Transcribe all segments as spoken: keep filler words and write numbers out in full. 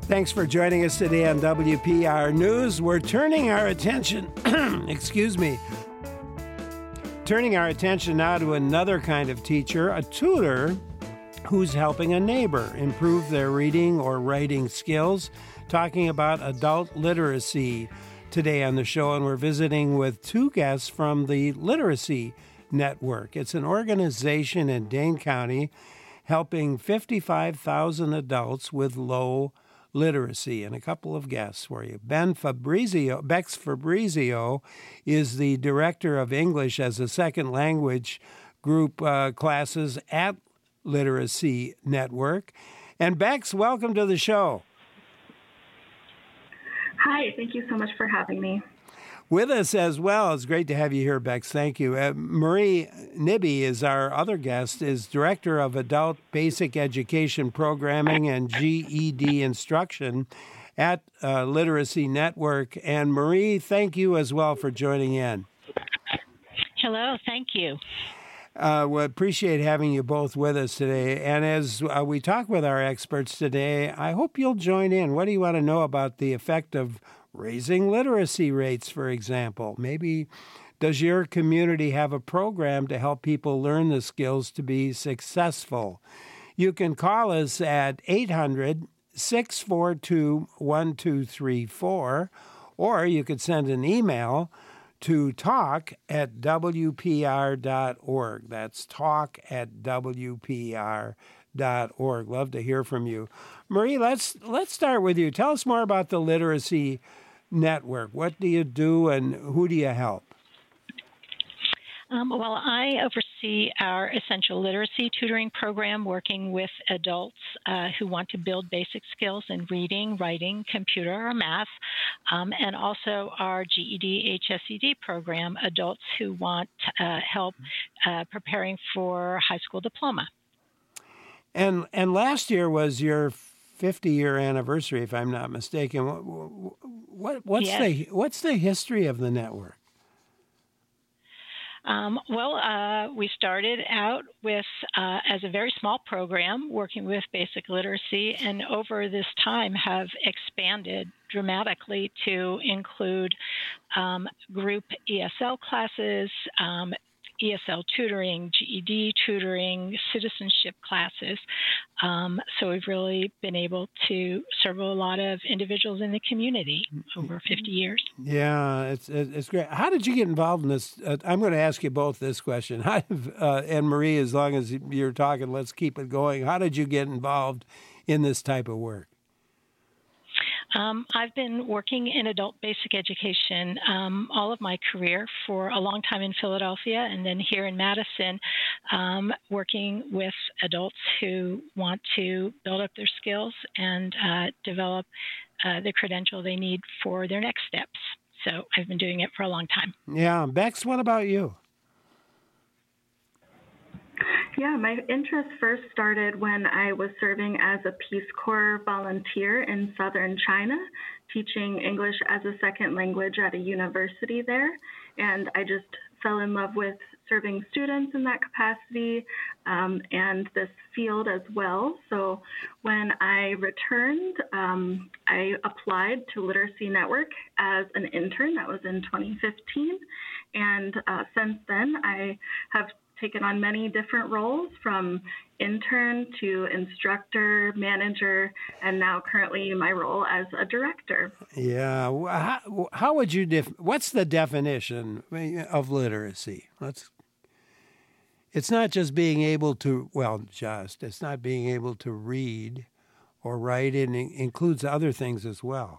Thanks for joining us today on W P R News. We're turning our attention, excuse me, turning our attention now to another kind of teacher, a tutor who's helping a neighbor improve their reading or writing skills, talking about adult literacy today on the show. And we're visiting with two guests from the Literacy Network. It's an organization in Dane County helping fifty-five thousand adults with low literacy, and a couple of guests for you. Ben Fabrizio, Bex Fabrizio is the director of English as a second language group uh, classes at Literacy Network. And Bex, welcome to the show. Hi, thank you so much for having me. With us as well, it's great to have you here, Bex. Thank you. Uh, Marie Nibby is our other guest, is Director of Adult Basic Education Programming and G E D Instruction at uh, Literacy Network. And Marie, thank you as well for joining in. Hello, thank you. Uh, we appreciate having you both with us today. And as uh, we talk with our experts today, I hope you'll join in. What do you want to know about the effect of raising literacy rates, for example? Maybe does your community have a program to help people learn the skills to be successful? You can call us at eight hundred, six four two, one two three four, or you could send an email to talk at W P R dot org. That's talk at W P R dot org. Love to hear from you. Marie, let's let's start with you. Tell us more about the Literacy Network. What do you do and who do you help? Um, well, I oversee our essential literacy tutoring program, working with adults uh, who want to build basic skills in reading, writing, computer, or math, um, and also our G E D H S E D program, adults who want uh, help uh, preparing for high school diploma. And and last year was your fifty-year anniversary, if I'm not mistaken. What, what what's yes. the what's the history of the network? Um, well, uh, we started out with uh, as a very small program working with basic literacy, and over this time have expanded dramatically to include um, group E S L classes, um, E S L tutoring, G E D tutoring, citizenship classes. Um, so we've really been able to serve a lot of individuals in the community over fifty years. Yeah, it's it's great. How did you get involved in this? Uh, I'm going to ask you both this question. How, uh, and Marie, as long as you're talking, let's keep it going. How did you get involved in this type of work? Um, I've been working in adult basic education um, all of my career for a long time in Philadelphia, and then here in Madison, um, working with adults who want to build up their skills and uh, develop uh, the credential they need for their next steps. So I've been doing it for a long time. Yeah. Bex, what about you? Yeah, my interest first started when I was serving as a Peace Corps volunteer in southern China, teaching English as a second language at a university there. And I just fell in love with serving students in that capacity um, and this field as well. So when I returned, um, I applied to Literacy Network as an intern. That was in twenty fifteen. And uh, since then, I have taken on many different roles, from intern to instructor, manager, and now currently my role as a director. Yeah. How, how would you, def- what's the definition of literacy? Let's, it's not just being able to, well, just, it's not being able to read or write. It includes other things as well.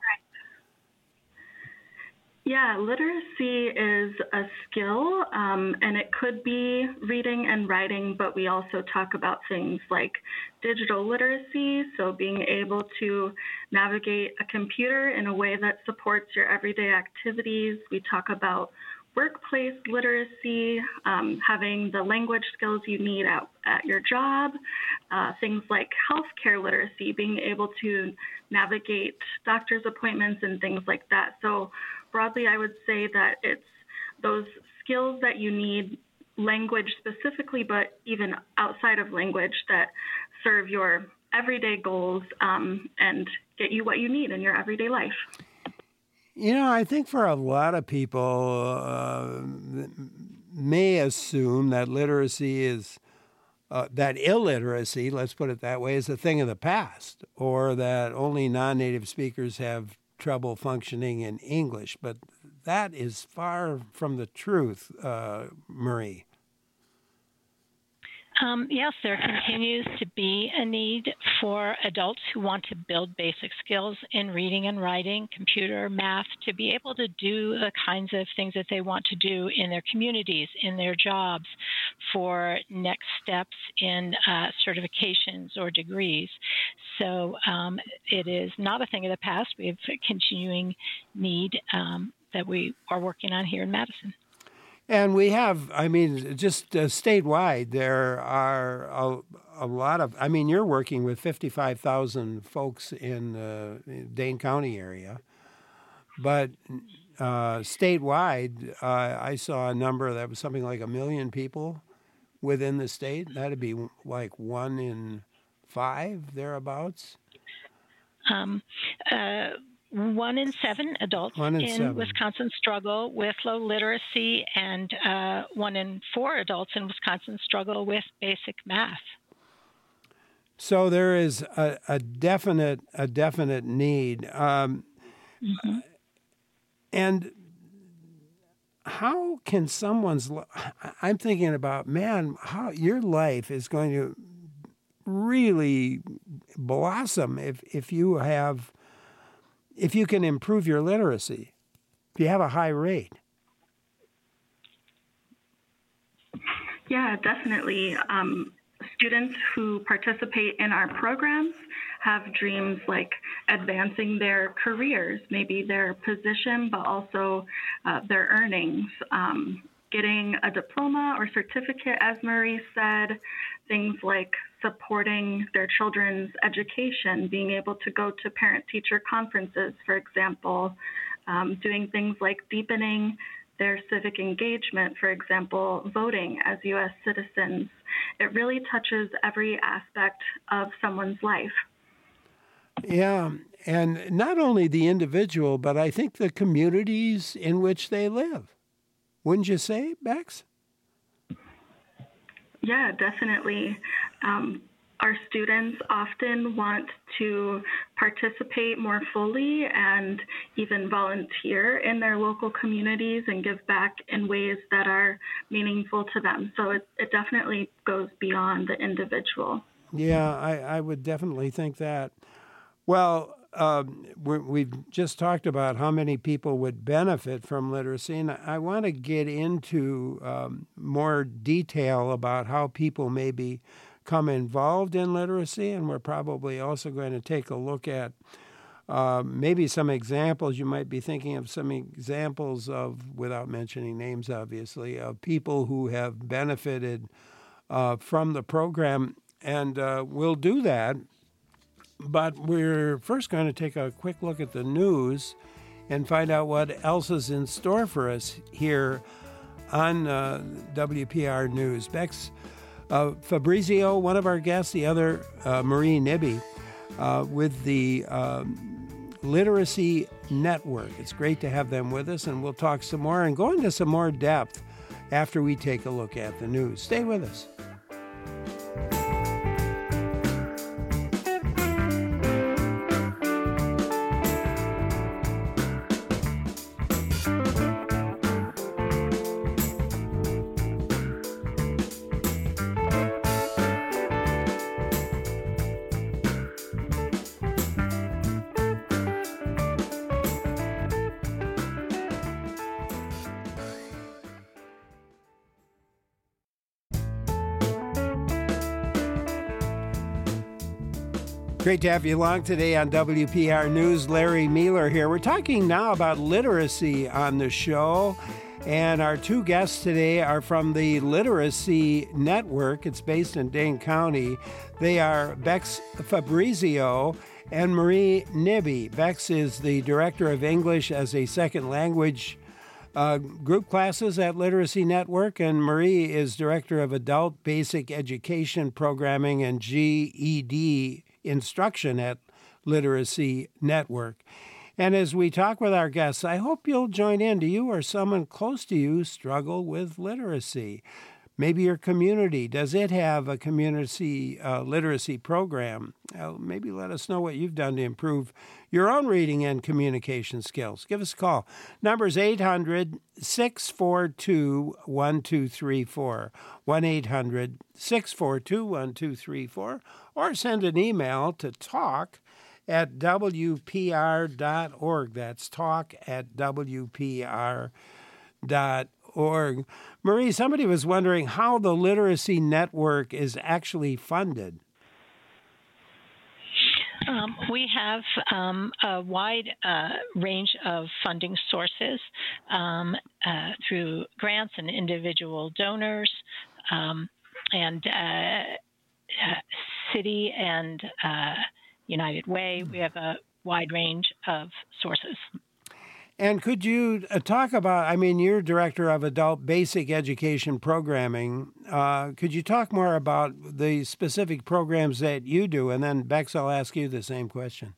Yeah, literacy is a skill, um, and it could be reading and writing, but we also talk about things like digital literacy, so being able to navigate a computer in a way that supports your everyday activities. We talk about workplace literacy, um, having the language skills you need at, at your job, uh, things like healthcare literacy, being able to navigate doctor's appointments and things like that. So broadly, I would say that it's those skills that you need, language specifically, but even outside of language, that serve your everyday goals um, and get you what you need in your everyday life. You know, I think for a lot of people uh, may assume that literacy is, uh, that illiteracy, let's put it that way, is a thing of the past, or that only non-native speakers have trouble functioning in English. But that is far from the truth, uh, Marie. Um, yes, there continues to be a need for adults who want to build basic skills in reading and writing, computer, math, to be able to do the kinds of things that they want to do in their communities, in their jobs, for next steps in uh, certifications or degrees. So um, it is not a thing of the past. We have a continuing need um, that we are working on here in Madison. And we have, I mean, just uh, statewide, there are a, a lot of, I mean, you're working with fifty-five thousand folks in the Dane County area. But uh, statewide, uh, I saw a number that was something like a million people within the state. That'd be like one in five, thereabouts. Um, uh One in seven adults in, in seven. Wisconsin struggle with low literacy, and uh, one in four adults in Wisconsin struggle with basic math. So there is a, a definite, a definite need. Um, mm-hmm. And how can someone's? I'm thinking about, man, how your life is going to really blossom if if you have. If you can improve your literacy, if you have a high rate. Yeah, definitely. Um, students who participate in our programs have dreams like advancing their careers, maybe their position, but also uh, their earnings, um, getting a diploma or certificate, as Marie said, things like supporting their children's education, being able to go to parent-teacher conferences, for example, um, doing things like deepening their civic engagement, for example, voting as U S citizens. It really touches every aspect of someone's life. Yeah, and not only the individual, but I think the communities in which they live. Wouldn't you say, Bex? Yeah, definitely. Um, our students often want to participate more fully and even volunteer in their local communities and give back in ways that are meaningful to them. So it, it definitely goes beyond the individual. Yeah, I, I would definitely think that. Well, um, we're, we've just talked about how many people would benefit from literacy, and I want to get into um, more detail about how people may become involved in literacy, and we're probably also going to take a look at uh, maybe some examples. You might be thinking of some examples of, without mentioning names, obviously, of people who have benefited uh, from the program, and uh, we'll do that. But we're first going to take a quick look at the news and find out what else is in store for us here on uh, W P R News. Bex uh, Fabrizio, one of our guests, the other, uh, Marie Nibby, uh, with the um, Literacy Network. It's great to have them with us, and we'll talk some more and go into some more depth after we take a look at the news. Stay with us. Great to have you along today on W P R News. Larry Mueller here. We're talking now about literacy on the show, and our two guests today are from the Literacy Network. It's based in Dane County. They are Bex Fabrizio and Marie Nibby. Bex is the Director of English as a Second Language uh, group classes at Literacy Network, and Marie is Director of Adult Basic Education Programming and G E D instruction at Literacy Network. And as we talk with our guests, I hope you'll join in. Do you or someone close to you struggle with literacy? Maybe your community, does it have a community uh, literacy program? Uh, maybe let us know what you've done to improve your own reading and communication skills. Give us a call. Number is eight hundred, six four two, one two three four, one eight hundred, six four two, one two three four, or send an email to talk at w p r dot org. That's talk at w p r dot org. Marie, somebody was wondering how the Literacy Network is actually funded. Um, we have um, a wide uh, range of funding sources um, uh, through grants and individual donors um, and uh, uh, city and uh, United Way. We have a wide range of sources. And could you uh, talk about, I mean, you're Director of Adult Basic Education Programming. Uh, could you talk more about the specific programs that you do? And then, Bex, I'll ask you the same question.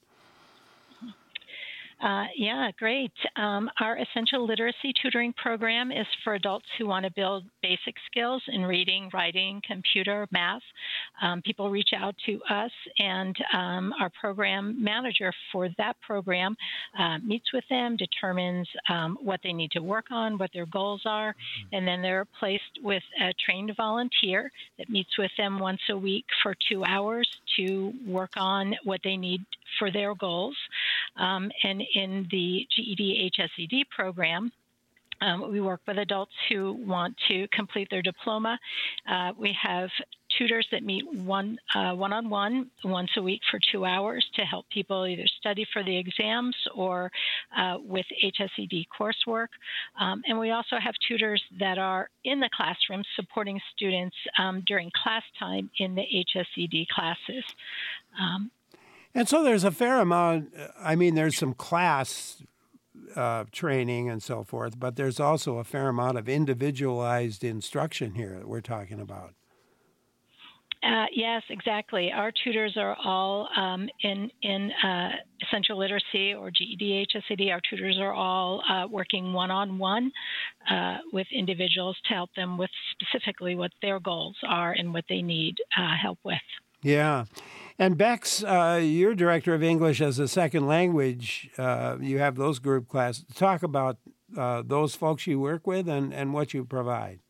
Uh, yeah, great. Um, our Essential Literacy Tutoring Program is for adults who want to build basic skills in reading, writing, computer, math. Um, people reach out to us, and um, our program manager for that program uh, meets with them, determines um, what they need to work on, what their goals are, and then they're placed with a trained volunteer that meets with them once a week for two hours to work on what they need for their goals. Um, and in the G E D H S E D program, um, we work with adults who want to complete their diploma. Uh, we have tutors that meet one, uh, one-on-one once a week for two hours to help people either study for the exams or uh, with H S E D coursework. Um, and we also have tutors that are in the classroom supporting students um, during class time in the H S E D classes. Um, And so there's a fair amount, I mean, there's some class uh, training and so forth, but there's also a fair amount of individualized instruction here that we're talking about. Uh, yes, exactly. Our tutors are all um, in, in uh, Essential Literacy or G E D H S E D. Our tutors are all uh, working one-on-one uh, with individuals to help them with specifically what their goals are and what they need uh, help with. Yeah. And Bex, uh, you're Director of English as a Second Language. Uh, you have those group classes. Talk about uh, those folks you work with and, and what you provide.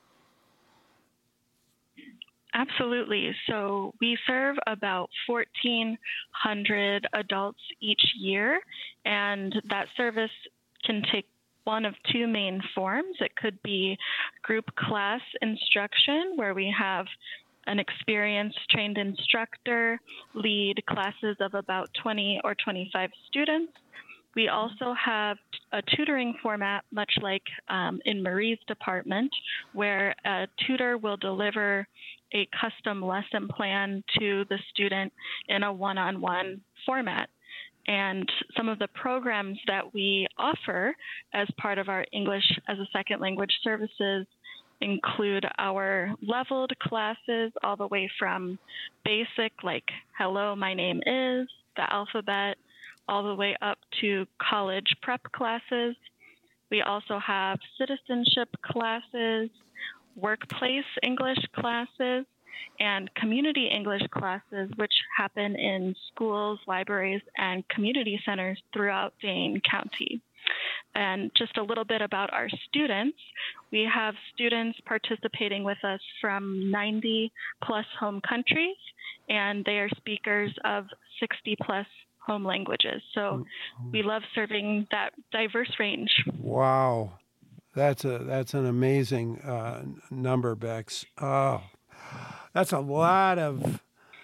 Absolutely. So we serve about fourteen hundred adults each year, and that service can take one of two main forms. It could be group class instruction, where we have an experienced trained instructor lead classes of about twenty or twenty-five students. We also have a tutoring format, much like um, in Marie's department, where a tutor will deliver a custom lesson plan to the student in a one-on-one format. And some of the programs that we offer as part of our English as a Second Language services include our leveled classes all the way from basic, like hello, my name is, the alphabet, all the way up to college prep classes. We also have citizenship classes, workplace English classes, and community English classes, which happen in schools, libraries, and community centers throughout Dane County. And just a little bit about our students. We have students participating with us from ninety plus home countries, and they are speakers of sixty plus home languages. So we love serving that diverse range. Wow. That's a that's an amazing uh, number, Bex. Oh, that's a lot of...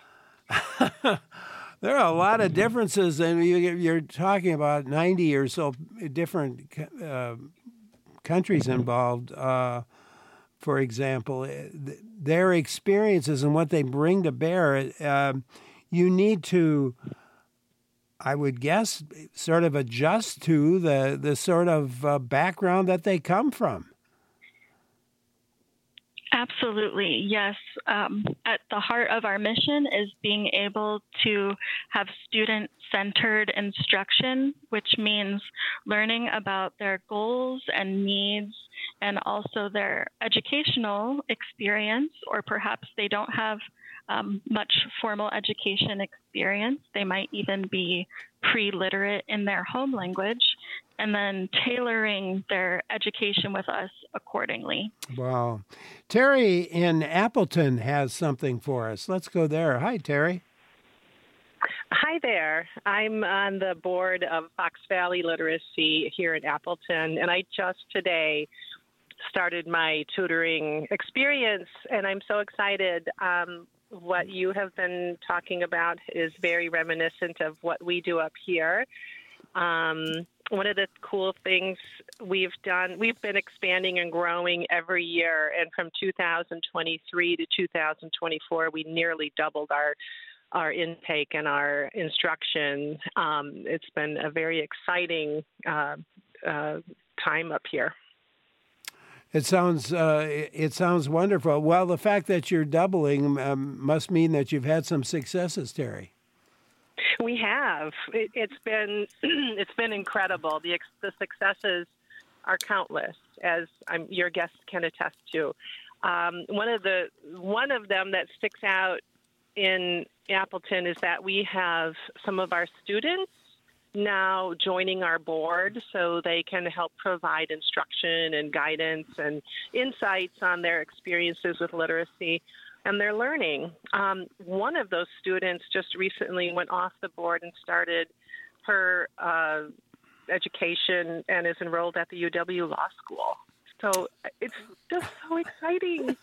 There are a lot of differences, and you're talking about ninety or so different uh, countries involved. Uh, for example, their experiences and what they bring to bear, uh, you need to, I would guess, sort of adjust to the, the sort of uh, background that they come from. Absolutely, yes. Um, at the heart of our mission is being able to have student-centered instruction, which means learning about their goals and needs and also their educational experience, or perhaps they don't have um, much formal education experience. They might even be pre-literate in their home language, and then tailoring their education with us accordingly. Wow. Terry in Appleton has something for us. Let's go there. Hi, Terry. Hi there. I'm on the board of Fox Valley Literacy here in Appleton, and I just today started my tutoring experience, and I'm so excited. Um, what you have been talking about is very reminiscent of what we do up here. Um, one of the cool things we've done, we've been expanding and growing every year, and from two thousand twenty-three to two thousand twenty-four, we nearly doubled our our intake and our instruction. Um, it's been a very exciting uh, uh, time up here. It sounds uh, it sounds wonderful. Well, the fact that you're doubling um, must mean that you've had some successes, Terry. We have. It, it's been it's been incredible. The the successes are countless, as I'm, your guests can attest to. Um, one of the one of them that sticks out in Appleton is that we have some of our students now joining our board, so they can help provide instruction and guidance and insights on their experiences with literacy and their learning. Um, one of those students just recently went off the board and started her uh, education and is enrolled at the U W Law School. So it's just so exciting.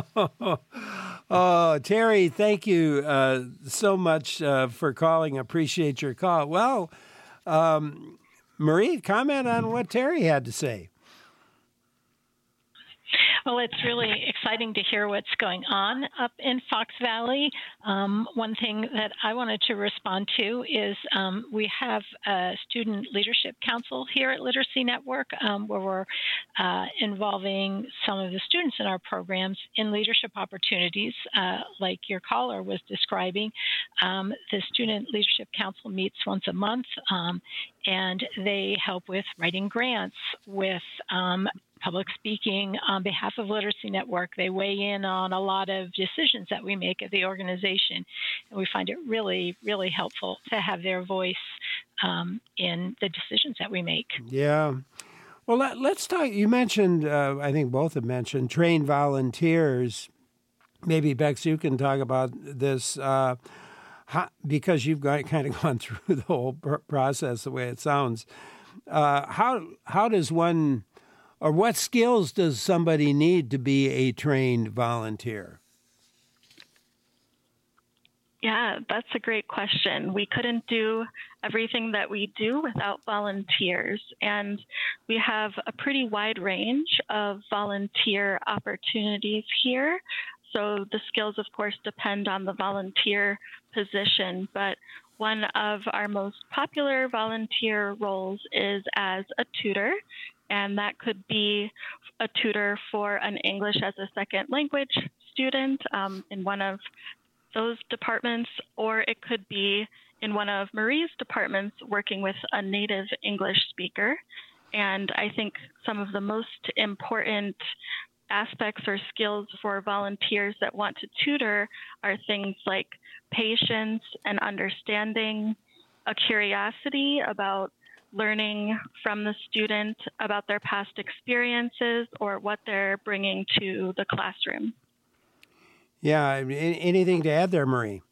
Oh, Terry, thank you uh, so much uh, for calling. Appreciate your call. Well, um, Marie, comment on what Terry had to say. Well, it's really exciting to hear what's going on up in Fox Valley. Um, one thing that I wanted to respond to is um, we have a student leadership council here at Literacy Network um, where we're uh, involving some of the students in our programs in leadership opportunities, uh, like your caller was describing. Um, the Student Leadership Council meets once a month, um, and they help with writing grants, with um, public speaking on behalf of Literacy Network. They weigh in on a lot of decisions that we make at the organization, and we find it really, really helpful to have their voice um, in the decisions that we make. Yeah. Well, let, let's talk. You mentioned, uh, I think both have mentioned, trained volunteers. Maybe, Bex, you can talk about this uh, how, because you've got, kind of gone through the whole pr- process the way it sounds. Uh, how how does one... Or what skills does somebody need to be a trained volunteer? Yeah, that's a great question. We couldn't do everything that we do without volunteers, and we have a pretty wide range of volunteer opportunities here. So the skills, of course, depend on the volunteer position, but one of our most popular volunteer roles is as a tutor. And that could be a tutor for an English as a second language student um, in one of those departments, or it could be in one of Marie's departments working with a native English speaker. And I think some of the most important aspects or skills for volunteers that want to tutor are things like patience and understanding, a curiosity about learning from the student about their past experiences or what they're bringing to the classroom. Yeah, anything to add there, Marie?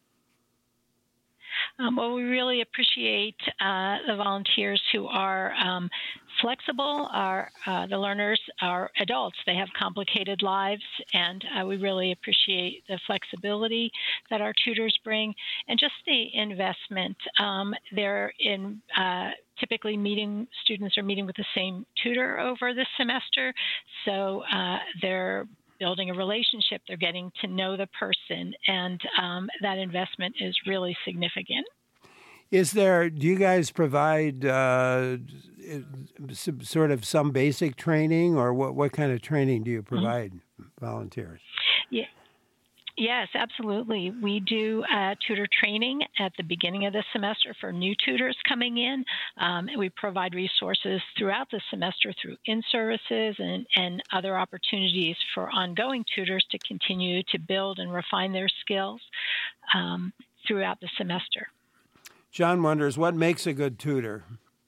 Um, well, we really appreciate uh, the volunteers who are um, flexible. Our, uh, the learners are adults. They have complicated lives, and uh, we really appreciate the flexibility that our tutors bring and just the investment. Um, they're in uh, typically meeting, students are meeting with the same tutor over the semester, so uh, they're building a relationship, they're getting to know the person, and um, that investment is really significant. Is there, do you guys provide uh, sort of some basic training, or what, what kind of training do you provide mm-hmm. volunteers? Yeah. Yes, absolutely. We do uh, tutor training at the beginning of the semester for new tutors coming in. Um, and we provide resources throughout the semester through in-services and, and other opportunities for ongoing tutors to continue to build and refine their skills um, throughout the semester. John wonders, what makes a good tutor?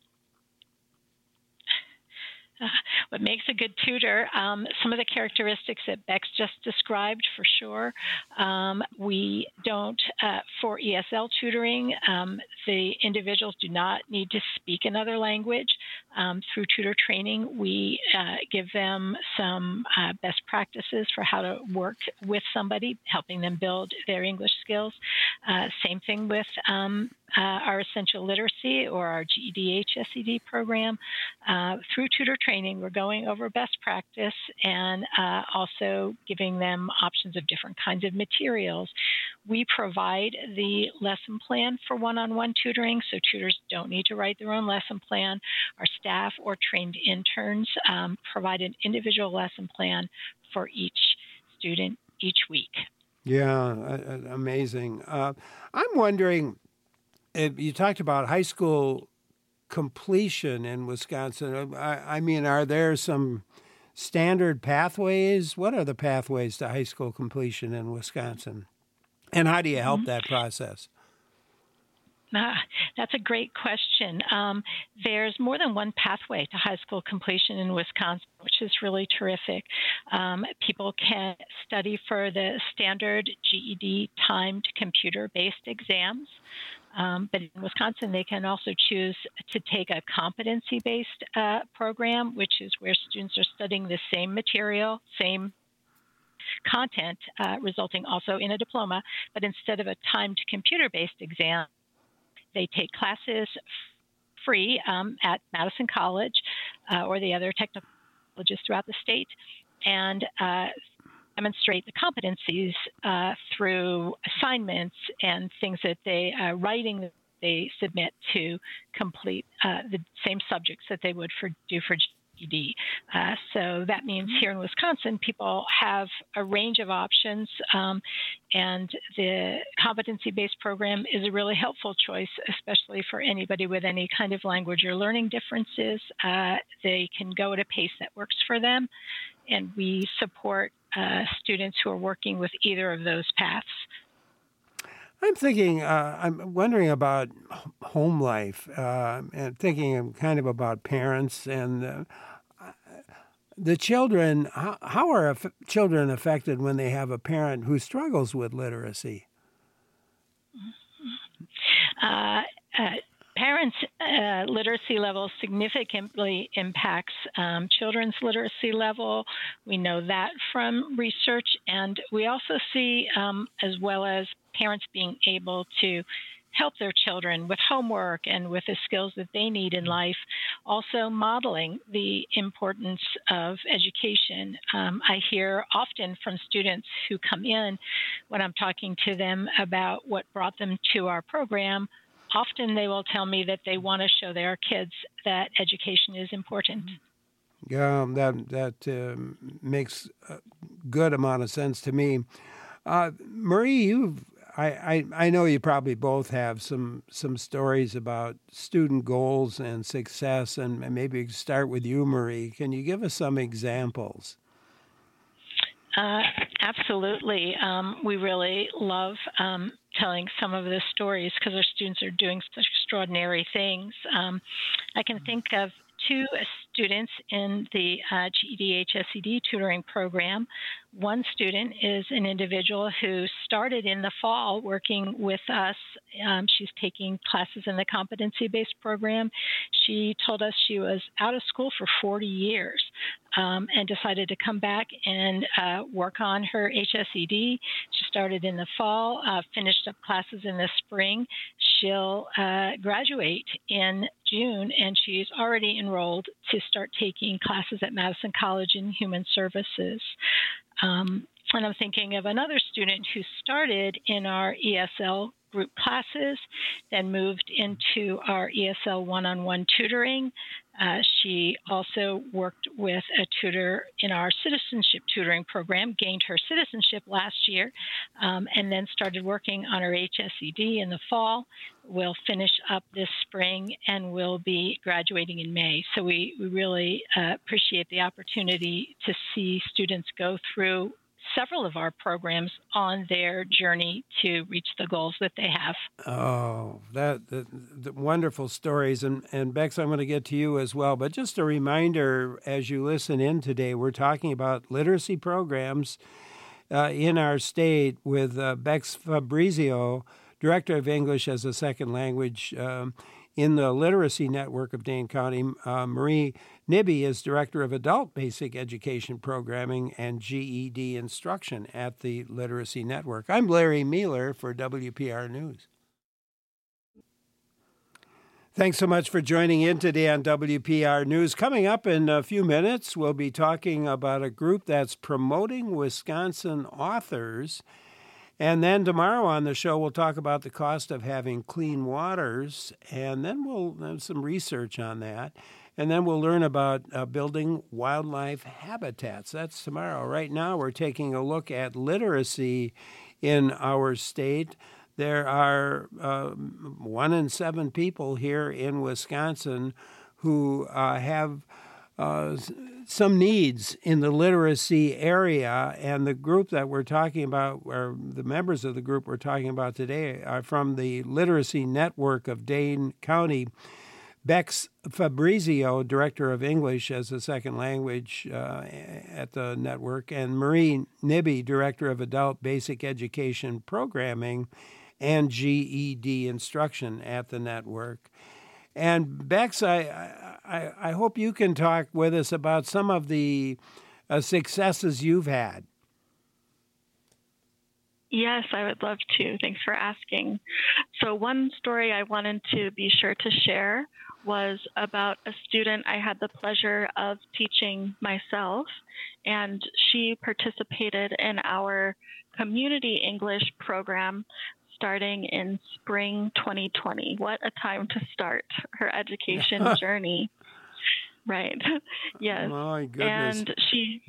Uh, what makes a good tutor, um, some of the characteristics that Bex just described for sure. Um, we don't, uh, for E S L tutoring, um, the individuals do not need to speak another language. Um, through tutor training, we uh, give them some uh, best practices for how to work with somebody, helping them build their English skills. Uh, same thing with um, Uh, our essential literacy or our G E D H S E D program. Uh, through tutor training, we're going over best practice and uh, also giving them options of different kinds of materials. We provide the lesson plan for one-on-one tutoring, so tutors don't need to write their own lesson plan. Our staff or trained interns um, provide an individual lesson plan for each student each week. Yeah, uh, amazing. Uh, I'm wondering, you talked about high school completion in Wisconsin. I, I mean, are there some standard pathways? What are the pathways to high school completion in Wisconsin? And how do you help mm-hmm. that process? Ah, that's a great question. Um, there's more than one pathway to high school completion in Wisconsin, which is really terrific. Um, people can study for the standard G E D timed computer-based exams. Um, but in Wisconsin, they can also choose to take a competency-based uh, program, which is where students are studying the same material, same content, uh, resulting also in a diploma. But instead of a timed computer-based exam, they take classes free um, at Madison College uh, or the other technical colleges throughout the state, and uh, demonstrate the competencies uh, through assignments and things that they, uh, writing that they submit to complete uh, the same subjects that they would for, do for G E D. Uh, so that means here in Wisconsin, people have a range of options, um, and the competency-based program is a really helpful choice, especially for anybody with any kind of language or learning differences. Uh, they can go at a pace that works for them, and we support uh, students who are working with either of those paths. I'm thinking, uh, I'm wondering about home life, uh, and thinking kind of about parents and uh, the children. How, how are af- children affected when they have a parent who struggles with literacy? Uh, uh, Parents' uh, literacy level significantly impacts um, children's literacy level. We know that from research, and we also see, um, as well as parents being able to help their children with homework and with the skills that they need in life, also modeling the importance of education. Um, I hear often from students who come in when I'm talking to them about what brought them to our program. Often they will tell me that they want to show their kids that education is important. Yeah, that that uh, makes a good amount of sense to me. Uh, Marie, you, I, I, I know you probably both have some some stories about student goals and success, and maybe start with you, Marie. Can you give us some examples? Uh, absolutely. Um, we really love um, telling some of the stories because our students are doing such extraordinary things. Um, I can think of two students in the uh, G E D H S E D tutoring program. One student is an individual who started in the fall working with us. Um, she's taking classes in the competency-based program. She told us she was out of school for forty years um, and decided to come back and uh, work on her H S E D. She started in the fall, uh, finished up classes in the spring. She'll uh, graduate in June, and she's already enrolled to start taking classes at Madison College in Human Services. Um, and I'm thinking of another student who started in our E S L group classes, then moved into our E S L one-on-one tutoring. Uh, she also worked with a tutor in our citizenship tutoring program, gained her citizenship last year, um, and then started working on her H S E D in the fall. Will finish up this spring and will be graduating in May. So we, we really uh, appreciate the opportunity to see students go through several of our programs on their journey to reach the goals that they have. Oh, that the, the wonderful stories. And, and Bex, I'm going to get to you as well. But just a reminder, as you listen in today, we're talking about literacy programs uh, in our state with uh, Bex Fabrizio, Director of English as a Second Language um, in the Literacy Network of Dane County. Uh, Marie Nibby is Director of Adult Basic Education Programming and G E D Instruction at the Literacy Network. I'm Larry Mueller for W P R News. Thanks so much for joining in today on W P R News. Coming up in a few minutes, we'll be talking about a group that's promoting Wisconsin authors. And then tomorrow on the show, we'll talk about the cost of having clean waters, and then we'll have some research on that. And then we'll learn about uh, building wildlife habitats. That's tomorrow. Right now, we're taking a look at literacy in our state. There are uh, one in seven people here in Wisconsin who uh, have uh, some needs in the literacy area, and the group that we're talking about, or the members of the group we're talking about today, are from the Literacy Network of Dane County. Bex Fabrizio, Director of English as a Second Language uh, at the network, and Marie Nibby, Director of Adult Basic Education Programming and G E D Instruction at the network. And Bex, I, I, I hope you can talk with us about some of the uh, successes you've had. Yes, I would love to. Thanks for asking. So one story I wanted to be sure to share was about a student I had the pleasure of teaching myself, and she participated in our community English program starting in spring twenty twenty. What a time to start her education journey. Right. Yes. My goodness. And she,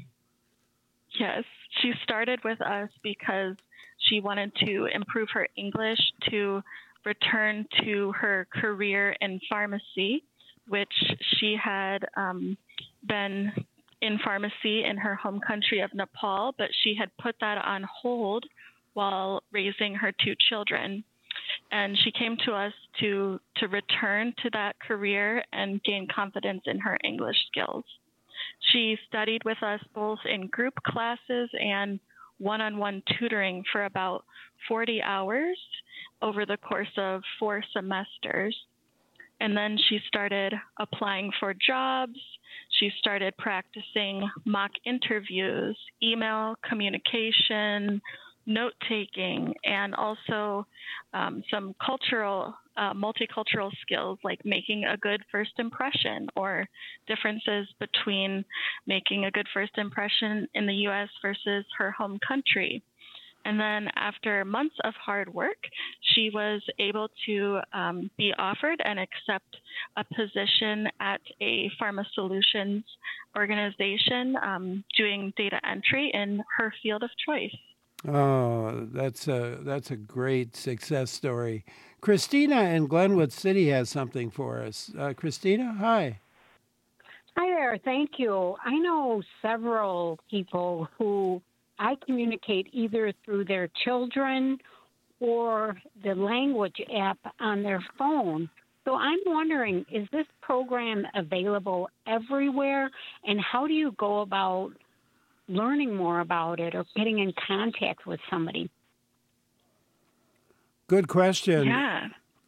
yes, she started with us because she wanted to improve her English to return to her career in pharmacy, which she had um, been in pharmacy in her home country of Nepal, but she had put that on hold while raising her two children. And she came to us to, to return to that career and gain confidence in her English skills. She studied with us both in group classes and one-on-one tutoring for about forty hours over the course of four semesters. And then she started applying for jobs. She started practicing mock interviews, email communication, note-taking, and also um, some cultural, uh, multicultural skills like making a good first impression, or differences between making a good first impression in the U S versus her home country. And then after months of hard work, she was able to um, be offered and accept a position at a Pharma Solutions organization um, doing data entry in her field of choice. Oh, that's a that's a great success story. Christina in Glenwood City has something for us. Uh, Christina, hi. Hi there. Thank you. I know several people who I communicate either through their children or the language app on their phone. So I'm wondering, is this program available everywhere? And how do you go about learning more about it or getting in contact with somebody? Good question. Yeah.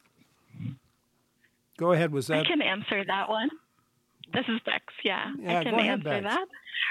Go ahead. Was that? I can answer that one. This is Bex. Yeah, yeah I can go ahead, answer Bex. that.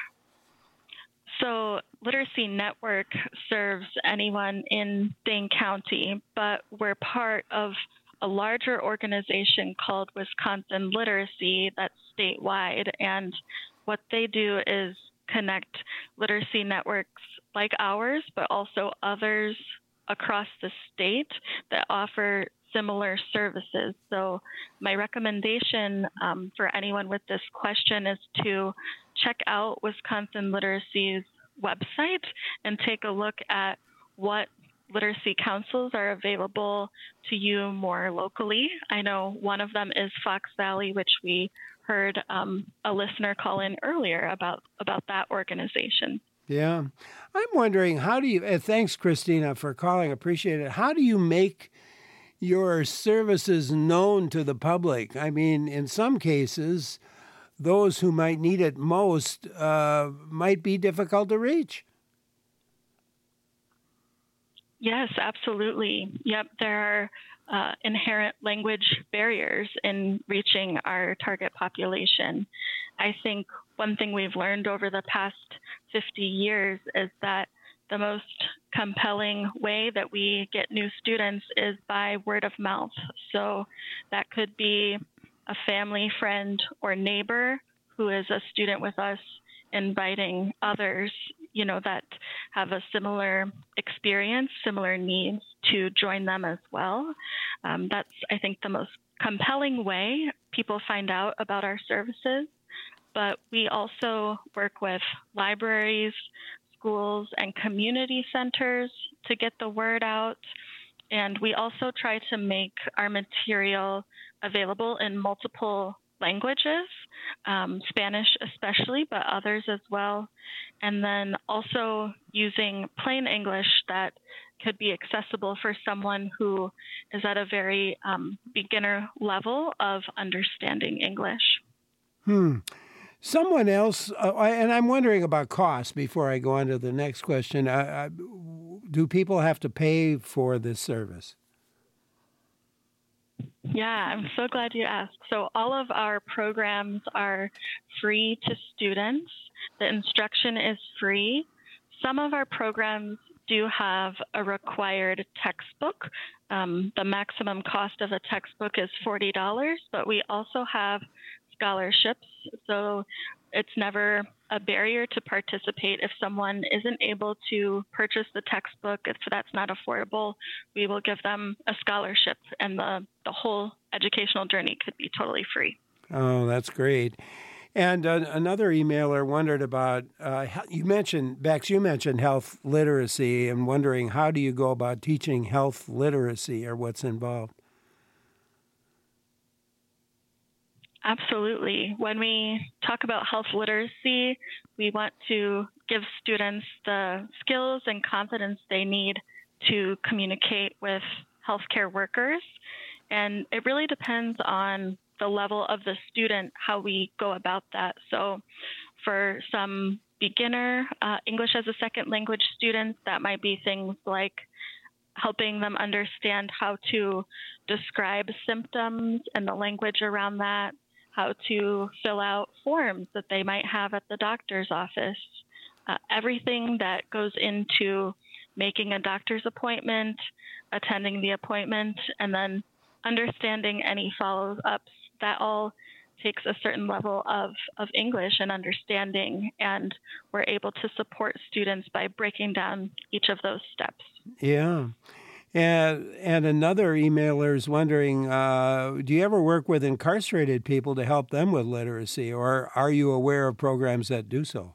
So Literacy Network serves anyone in Dane County, but we're part of a larger organization called Wisconsin Literacy that's statewide. And what they do is connect literacy networks like ours, but also others across the state that offer similar services. So my recommendation um, for anyone with this question is to check out Wisconsin Literacy's website and take a look at what literacy councils are available to you more locally. I know one of them is Fox Valley, which we heard um, a listener call in earlier about, about that organization. Yeah. I'm wondering, how do you, uh, thanks, Christina, for calling. Appreciate it. How do you make your services known to the public? I mean, in some cases, those who might need it most uh, might be difficult to reach. Yes, absolutely. Yep, there are uh, inherent language barriers in reaching our target population. I think one thing we've learned over the past fifty years is that the most compelling way that we get new students is by word of mouth. So that could be a family, friend, or neighbor who is a student with us inviting others, you know, that have a similar experience, similar needs to join them as well. Um, that's, I think, the most compelling way people find out about our services. But we also work with libraries, schools, and community centers to get the word out. And we also try to make our material available in multiple languages, um, Spanish especially, but others as well. And then also using plain English that could be accessible for someone who is at a very um, beginner level of understanding English. Hmm. Someone else, uh, and I'm wondering about cost before I go on to the next question. Uh, do people have to pay for this service? Yeah, I'm so glad you asked. So all of our programs are free to students. The instruction is free. Some of our programs do have a required textbook. Um, the maximum cost of a textbook is forty dollars, but we also have scholarships. So it's never a barrier to participate. If someone isn't able to purchase the textbook, if that's not affordable, we will give them a scholarship, and the, the whole educational journey could be totally free. Oh, that's great. And uh, another emailer wondered about, uh, you mentioned, Bex, you mentioned health literacy, and wondering how do you go about teaching health literacy, or what's involved? Absolutely. When we talk about health literacy, we want to give students the skills and confidence they need to communicate with healthcare workers. And it really depends on the level of the student, how we go about that. So for some beginner uh, English as a second language students, that might be things like helping them understand how to describe symptoms and the language around that, how to fill out forms that they might have at the doctor's office, uh, everything that goes into making a doctor's appointment, attending the appointment, and then understanding any follow-ups. That all takes a certain level of, of English and understanding, and we're able to support students by breaking down each of those steps. Yeah. And, and another emailer is wondering, uh, do you ever work with incarcerated people to help them with literacy, or are you aware of programs that do so?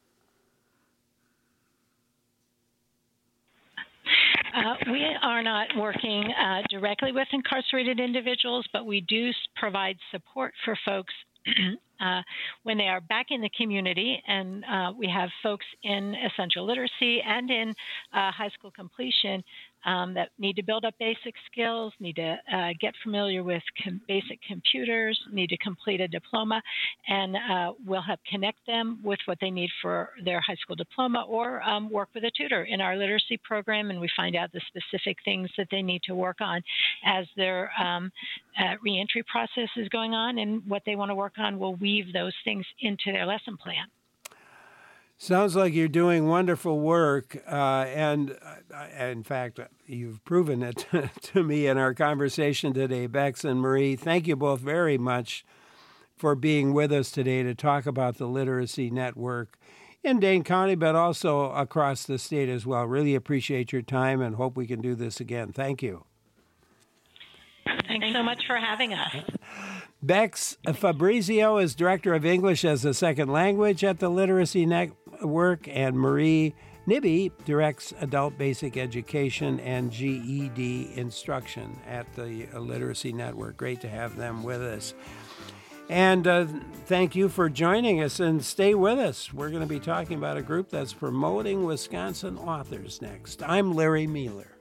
Uh, we are not working uh, directly with incarcerated individuals, but we do provide support for folks uh, when they are back in the community. And uh, we have folks in essential literacy and in uh, high school completion um, that need to build up basic skills, need to uh, get familiar with com- basic computers, need to complete a diploma, and uh, we'll help connect them with what they need for their high school diploma, or um, work with a tutor in our literacy program, and we find out the specific things that they need to work on as their um, uh, reentry process is going on, and what they want to work on, we'll weave those things into their lesson plan. Sounds like you're doing wonderful work, uh, and uh, in fact, you've proven it to me in our conversation today, Bex and Marie. Thank you both very much for being with us today to talk about the Literacy Network. in Dane County, but also across the state as well. Really appreciate your time and hope we can do this again. Thank you. Thanks so much for having us. Bex Fabrizio is Director of English as a Second Language at the Literacy Network, and Marie Nibby directs Adult Basic Education and G E D instruction at the Literacy Network. Great to have them with us. And uh, thank you for joining us, and stay with us. We're going to be talking about a group that's promoting Wisconsin authors next. I'm Larry Mueller.